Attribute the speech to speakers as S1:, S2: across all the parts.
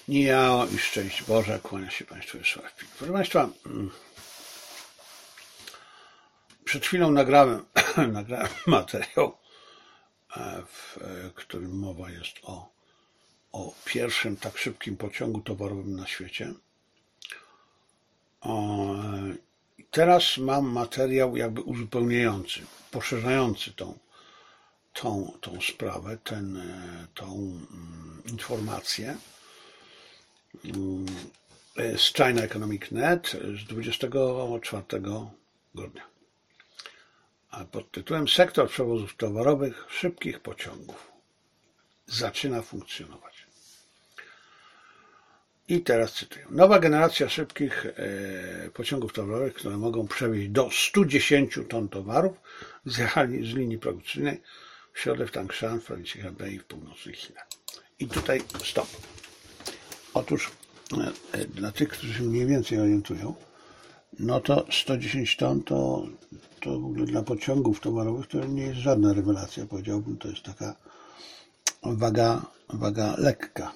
S1: Nijao i szczęść Boże, kłania się Państwu Wiesław Pik. Proszę Państwa, przed chwilą nagrałem materiał, w którym mowa jest o pierwszym tak szybkim pociągu towarowym na świecie. Teraz mam materiał jakby uzupełniający, poszerzający tą sprawę, tą informację z China Economic Net z 24 grudnia. Pod tytułem Sektor przewozów towarowych szybkich pociągów zaczyna funkcjonować. I teraz cytuję. Nowa generacja szybkich pociągów towarowych, które mogą przewieźć do 110 ton towarów, zjechali z linii produkcyjnej w środę w Tangshan, w prowincji Hebei w północnych Chinach. I tutaj stop. Otóż dla tych, którzy się mniej więcej orientują, no to 110 ton to w ogóle dla pociągów towarowych to nie jest żadna rewelacja, powiedziałbym, to jest taka waga lekka,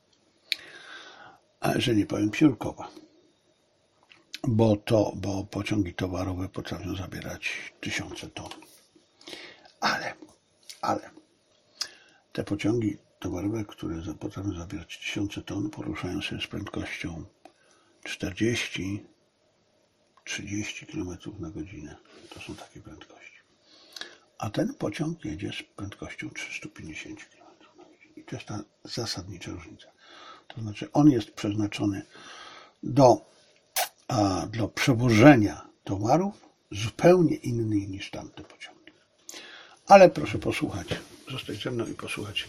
S1: że nie powiem piórkowa, bo pociągi towarowe potrafią zabierać tysiące ton. Ale te pociągi towarowe, które potrafią zabierać tysiące ton, poruszają się z prędkością 40-30 km na godzinę. To są takie prędkości. A ten pociąg jedzie z prędkością 350 km na godzinę. I to jest ta zasadnicza różnica. To znaczy on jest przeznaczony do przewożenia towarów zupełnie innych niż tamte pociągi. Ale proszę posłuchać, zostać ze mną i posłuchać,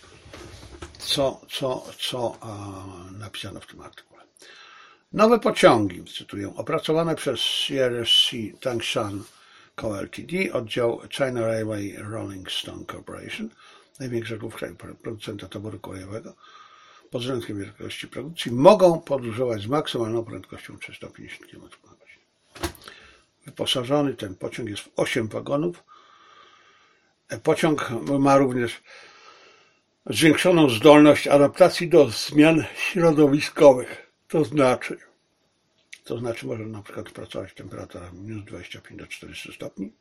S1: co napisano w tym artykule. Nowe pociągi, cytuję, opracowane przez CRSC Tangshan Co. Ltd., oddział China Railway Rolling Stone Corporation, największego w kraju producenta towaru kolejowego, pod względem wielkości produkcji, mogą podróżować z maksymalną prędkością 350 km na godzinę. Wyposażony ten pociąg jest w 8 wagonów. Pociąg ma również zwiększoną zdolność adaptacji do zmian środowiskowych. To znaczy może na przykład pracować w temperaturach minus 25 do 40 stopni.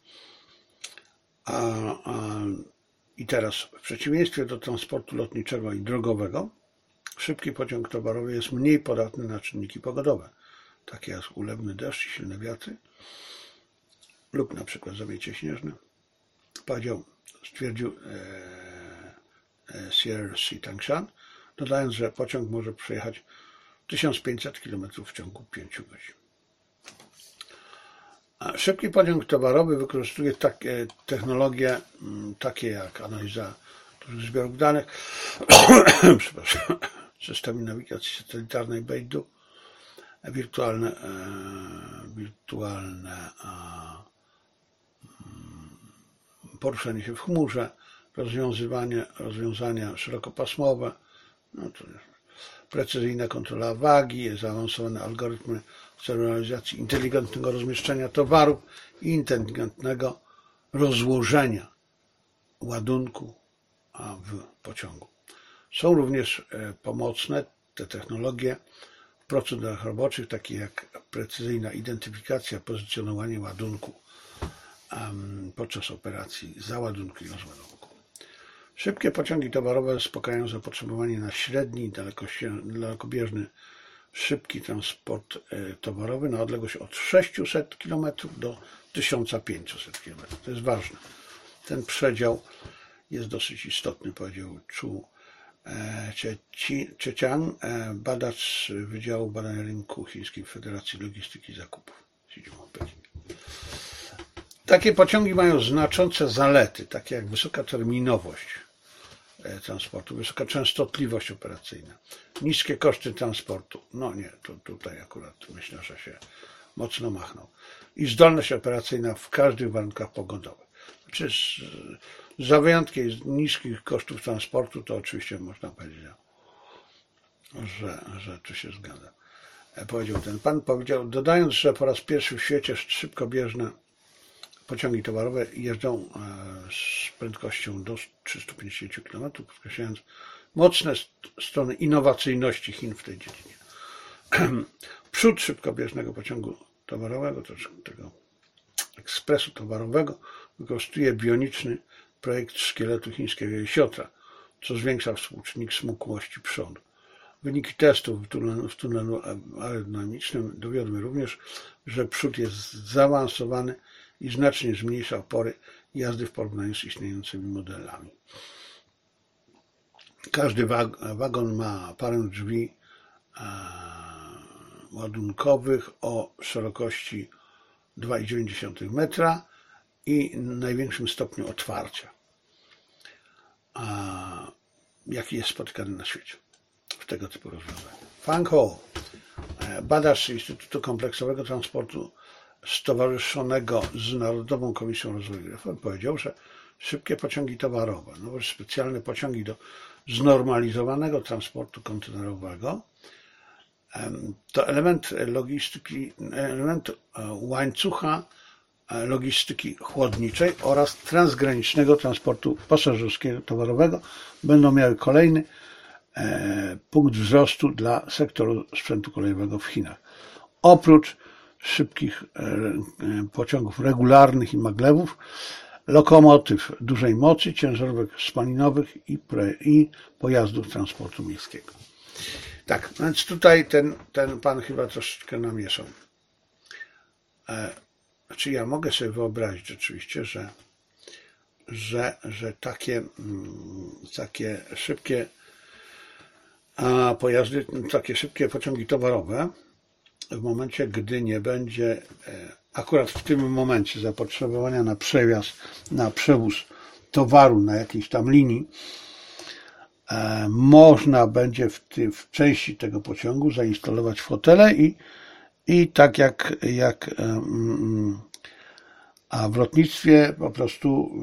S1: I teraz w przeciwieństwie do transportu lotniczego i drogowego, szybki pociąg towarowy jest mniej podatny na czynniki pogodowe, takie jak ulewny deszcz i silne wiatry lub na przykład zawiecie śnieżne. Stwierdził CRSC Tangshan, dodając, że pociąg może przejechać 1500 km w ciągu 5 godzin. Szybki pociąg towarowy wykorzystuje technologie takie jak analiza dużych zbiorów danych, systemy nawigacji satelitarnej Beidou, wirtualne poruszanie się w chmurze, rozwiązania szerokopasmowe, precyzyjna kontrola wagi, zaawansowane algorytmy w celu realizacji inteligentnego rozmieszczenia towarów i inteligentnego rozłożenia ładunku w pociągu. Są również pomocne te technologie w procedurach roboczych, takie jak precyzyjna identyfikacja, pozycjonowanie ładunku podczas operacji załadunku i rozładunku. Szybkie pociągi towarowe zaspokajają zapotrzebowanie na średni i dalekobieżny szybki transport towarowy na odległość od 600 km do 1500 km. To jest ważne. Ten przedział jest dosyć istotny, powiedział Chu Zhejiang, badacz Wydziału Badania Rynku Chińskiej Federacji Logistyki i Zakupów. Takie pociągi mają znaczące zalety, takie jak wysoka terminowość transportu, wysoka częstotliwość operacyjna, niskie koszty transportu. No nie, tutaj akurat myślę, że się mocno machnął. I zdolność operacyjna w każdych warunkach pogodowych. Znaczy, za wyjątkiem niskich kosztów transportu, to oczywiście można powiedzieć, że tu się zgadza. Powiedział ten pan, dodając, że po raz pierwszy w świecie szybkobieżne pociągi towarowe jeżdżą z prędkością do 350 km, podkreślając, mocne strony innowacyjności Chin w tej dziedzinie. Przód szybkobieżnego pociągu towarowego, tego ekspresu towarowego, wykorzystuje bioniczny projekt szkieletu chińskiego jesiotra, co zwiększa współczynnik smukłości przodu. Wyniki testów w tunelu aerodynamicznym dowiodły również, że przód jest zaawansowany i znacznie zmniejsza opory jazdy w porównaniu z istniejącymi modelami. Każdy wagon ma parę drzwi ładunkowych o szerokości 2,9 metra i największym stopniu otwarcia, jaki jest spotykany na świecie w tego typu rozwiązaniach. Fang Ho, badacz Instytutu Kompleksowego Transportu stowarzyszonego z Narodową Komisją Rozwoju i Reform, powiedział, że szybkie pociągi towarowe, specjalne pociągi do znormalizowanego transportu kontenerowego to element łańcucha logistyki chłodniczej oraz transgranicznego transportu pasażerskiego towarowego, będą miały kolejny punkt wzrostu dla sektoru sprzętu kolejowego w Chinach. Oprócz szybkich pociągów regularnych i maglewów, lokomotyw dużej mocy, ciężarówek spalinowych i pojazdów transportu miejskiego. Tak, więc tutaj ten pan chyba troszeczkę namieszał. Znaczy ja mogę sobie wyobrazić oczywiście, że takie szybkie pojazdy, takie szybkie pociągi towarowe w momencie, gdy nie będzie akurat w tym momencie zapotrzebowania na przewóz towaru na jakiejś tam linii, można będzie w części tego pociągu zainstalować fotele i tak jak a w lotnictwie po prostu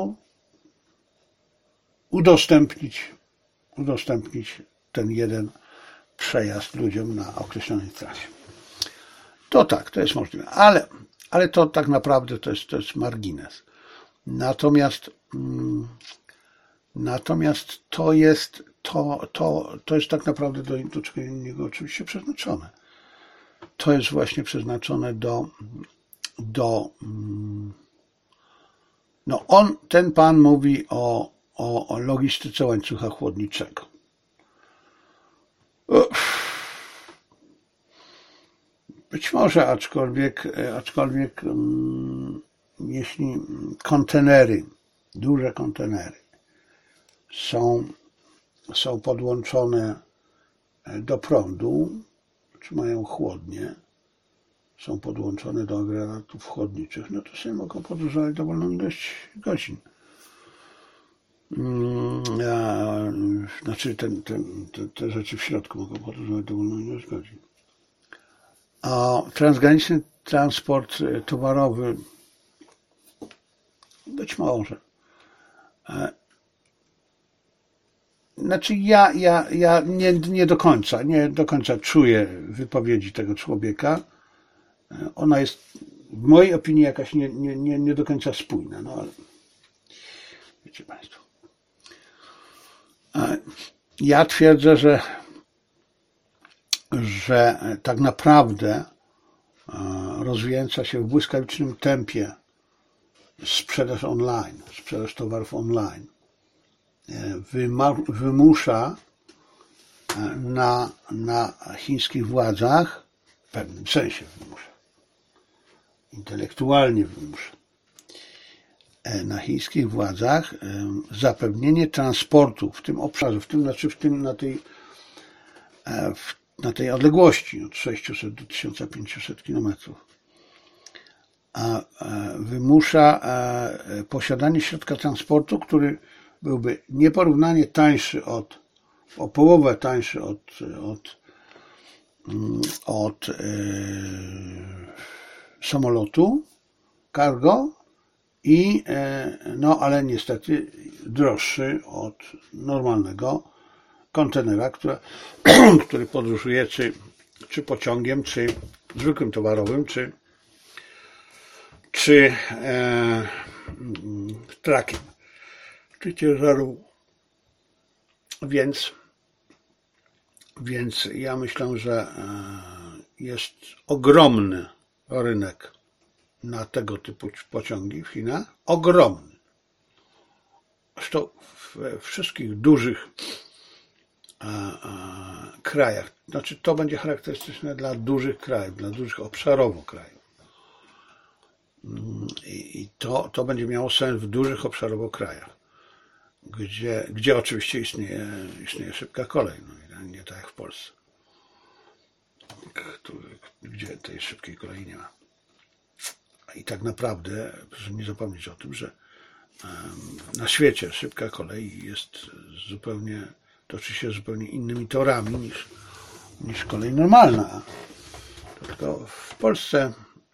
S1: udostępnić ten jeden przejazd ludziom na określonej trasie. To tak, to jest możliwe, ale to tak naprawdę to jest margines. Natomiast to jest tak naprawdę do czego innego oczywiście przeznaczone. To jest właśnie przeznaczone ten pan mówi o logistyce łańcucha chłodniczego. Być może, aczkolwiek jeśli kontenery, duże kontenery są podłączone do prądu, czy mają chłodnie, są podłączone do agregatów chłodniczych, to sobie mogą podróżować dowolną ilość godzin. Znaczy te rzeczy w środku mogą podróżować dowolną ilość godzin. A transgraniczny transport towarowy być może. Znaczy ja nie do końca czuję wypowiedzi tego człowieka. Ona jest w mojej opinii jakaś nie do końca spójna, ale wiecie Państwo. Ja twierdzę, że tak naprawdę rozwijająca się w błyskawicznym tempie sprzedaż online, sprzedaż towarów online wymusza na chińskich władzach, w pewnym sensie wymusza, intelektualnie wymusza, na chińskich władzach zapewnienie transportu w tym obszarze, na tej odległości od 600 do 1500 km, wymusza posiadanie środka transportu, który byłby nieporównanie tańszy o połowę tańszy od samolotu cargo ale niestety droższy od normalnego kontenera, który podróżuje czy pociągiem, czy zwykłym towarowym, czy trakiem, czy ciężarą Więc ja myślę, że jest ogromny rynek na tego typu pociągi w Chinach. Ogromny. Zresztą we wszystkich dużych krajach, znaczy to będzie charakterystyczne dla dużych krajów, dla dużych obszarowo krajów. I to będzie miało sens w dużych obszarowo krajach, gdzie oczywiście istnieje szybka kolej, no nie tak jak w Polsce, gdzie tej szybkiej kolei nie ma. I tak naprawdę proszę nie zapomnieć o tym, że na świecie szybka kolej toczy się zupełnie innymi torami niż kolej normalna. Tylko w Polsce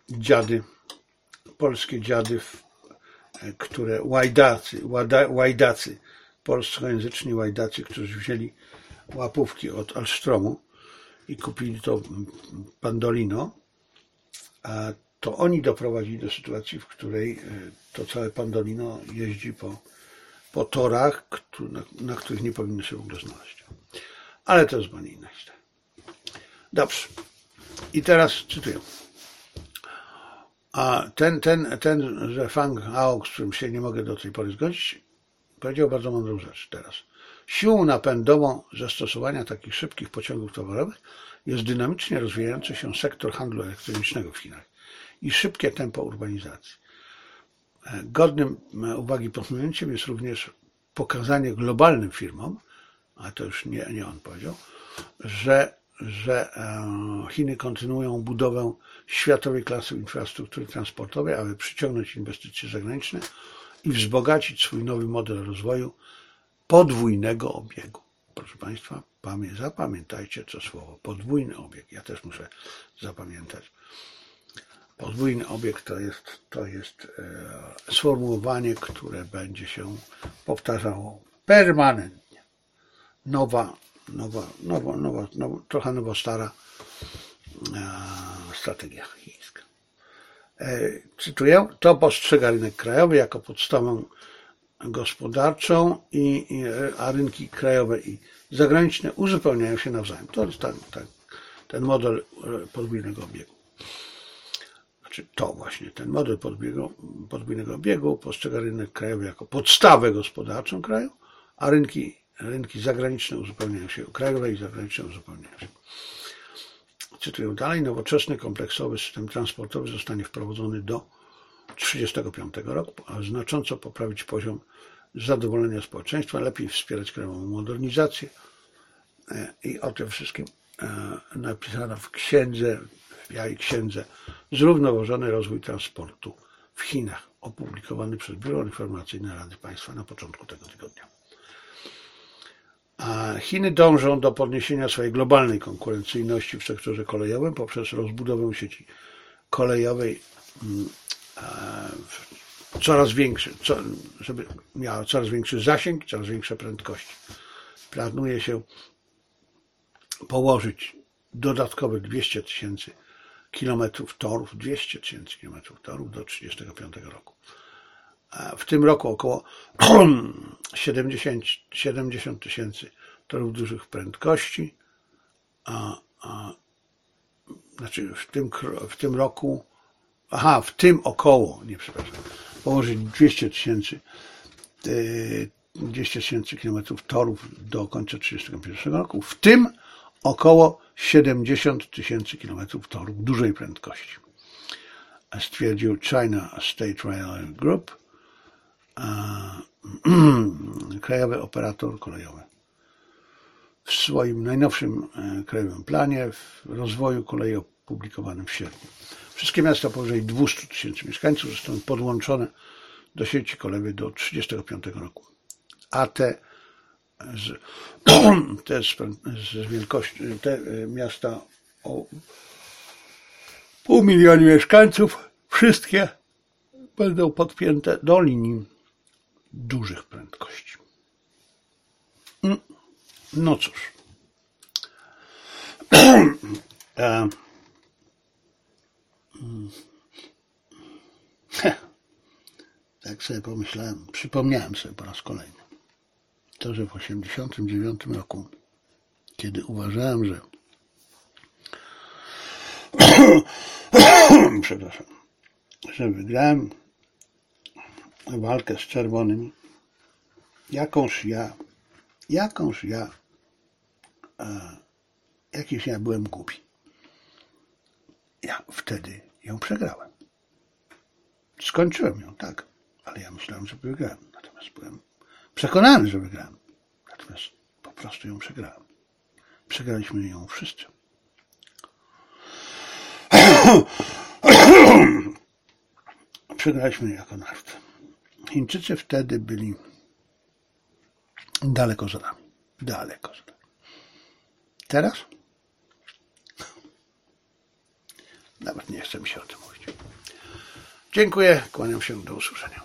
S1: polskie dziady, które łajdacy, polskojęzyczni łajdacy, którzy wzięli łapówki od Alstromu i kupili to Pandolino, to oni doprowadzili do sytuacji, w której to całe Pandolino jeździ po torach, na których nie powinny się w ogóle znaleźć. Ale to jest zupełnie inna historia. Dobrze. I teraz cytuję. A ten, że Fang Hao, z którym się nie mogę do tej pory zgodzić, powiedział bardzo mądrą rzecz teraz. Siłą napędową zastosowania takich szybkich pociągów towarowych jest dynamicznie rozwijający się sektor handlu elektronicznego w Chinach i szybkie tempo urbanizacji. Godnym uwagi posunięciem jest również pokazanie globalnym firmom, a to już nie on powiedział, że Chiny kontynuują budowę światowej klasy infrastruktury transportowej, aby przyciągnąć inwestycje zagraniczne i wzbogacić swój nowy model rozwoju podwójnego obiegu. Proszę Państwa, zapamiętajcie to słowo, podwójny obieg. Ja też muszę zapamiętać. Podwójny obieg to jest sformułowanie, które będzie się powtarzało permanentnie. Nowa, trochę nowo-stara strategia chińska. Cytuję, to postrzega rynek krajowy jako podstawę gospodarczą, a rynki krajowe i zagraniczne uzupełniają się nawzajem. To jest ten model podwójnego obiegu. Znaczy to właśnie, ten model podwójnego obiegu postrzega rynek krajowy jako podstawę gospodarczą kraju, a rynki zagraniczne uzupełniają się, krajowe i zagraniczne uzupełniają się. Cytuję dalej, nowoczesny, kompleksowy system transportowy zostanie wprowadzony do 1935 roku, aby znacząco poprawić poziom zadowolenia społeczeństwa, lepiej wspierać krajową modernizację i o tym wszystkim napisano w Białej Księdze Zrównoważony rozwój transportu w Chinach, opublikowany przez Biuro Informacyjne Rady Państwa na początku tego tygodnia. Chiny dążą do podniesienia swojej globalnej konkurencyjności w sektorze kolejowym poprzez rozbudowę sieci kolejowej żeby miała coraz większy zasięg, coraz większe prędkości. Planuje się położyć dodatkowe 200 tysięcy kilometrów torów do 1935 roku. W tym roku około 70 tysięcy torów dużych prędkości, znaczy w tym roku, położyć 200 tysięcy kilometrów torów do końca 1931 roku, w tym około 70 tysięcy kilometrów torów dużej prędkości, stwierdził China State Railway Group, krajowy operator kolejowy. W swoim najnowszym krajowym planie rozwoju kolei opublikowanym w sierpniu. Wszystkie miasta powyżej 200 tysięcy mieszkańców zostaną podłączone do sieci kolejowej do 1935 roku. A te miasta o 500 000 mieszkańców, wszystkie będą podpięte do linii dużych prędkości. No cóż. Tak sobie pomyślałem, przypomniałem sobie po raz kolejny. to, że w 1989 roku, kiedy uważałem, że przepraszam, że wygrałem walkę z czerwonymi, jakiś ja byłem głupi. Ja wtedy ją przegrałem. Skończyłem ją, tak, ale ja myślałem, że wygrałem. Natomiast byłem przekonany, że wygrałem. Natomiast po prostu ją przegrałem. Przegraliśmy ją wszyscy. Przegraliśmy jako naród. Chińczycy wtedy byli daleko za nami. Daleko za nami. Teraz? Nawet nie chce mi się o tym mówić. Dziękuję, kłaniam się, do usłyszenia.